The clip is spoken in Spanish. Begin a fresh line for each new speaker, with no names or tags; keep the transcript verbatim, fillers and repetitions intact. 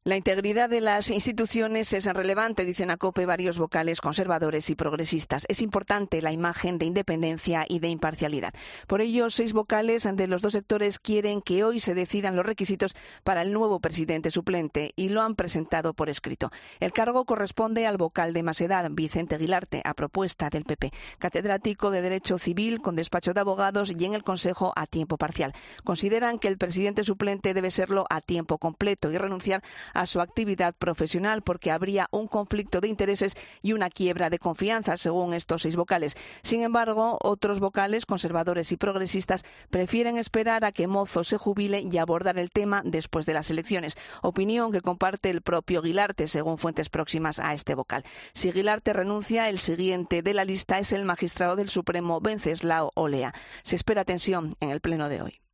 La integridad de las instituciones es relevante, dicen a COPE varios vocales conservadores y progresistas. Es importante la imagen de independencia y de imparcialidad. Por ello, seis vocales de los dos sectores quieren que hoy se decidan los requisitos para el nuevo presidente suplente y lo han presentado por escrito. El cargo corresponde al vocal de más edad, Vicente Guilarte, a propuesta del P P, catedrático de Derecho Civil con despacho de abogados y en el Consejo a tiempo parcial. Consideran que el presidente suplente debe serlo a tiempo completo y renunciar a su actividad profesional porque habría un conflicto de intereses y una quiebra de confianza, según estos seis vocales. Sin embargo, otros vocales conservadores y progresistas prefieren esperar a que Mozo se jubile y abordar el tema después de las elecciones, opinión que comparte el propio Guilarte, según fuentes próximas a este vocal. Si Guilarte renuncia, el siguiente de la lista es el magistrado del Supremo Venceslao Olea. Se espera tensión en el pleno de hoy.